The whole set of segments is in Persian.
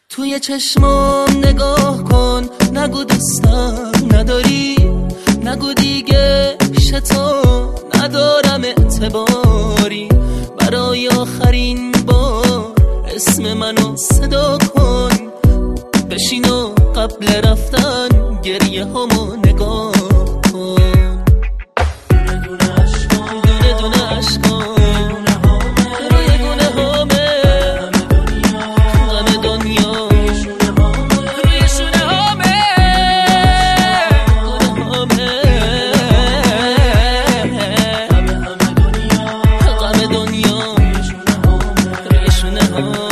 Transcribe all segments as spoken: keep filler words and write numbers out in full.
توی چشمام نگاه کن، نگو دوستم نداری، نگو دیگه شتو ندارم اعتباری. برای آخرین بار اسم منو صدا کن، بشین و قبل رفتن گریه همو نگاه کن. دونه دونه عشقان، دونه دونه عشقان، روی گونه همه غم دنیا، روی شونه همه گونه همه غم دنیا، روی شونه همه.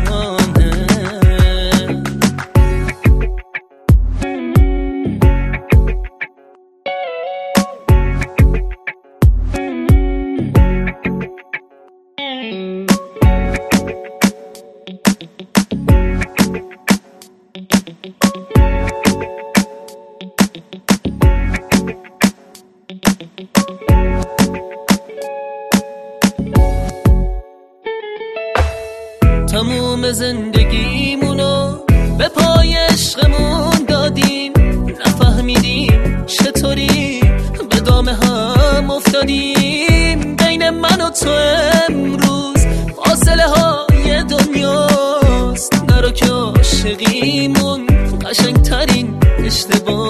تموم زندگیمونو به پای عشقمون دادیم، نفهمیدیم چطوری به دام هم افتادیم. بین من و تو امروز فاصله های دنیاست، نرو که عاشقیمون قشنگ ترین اشتباه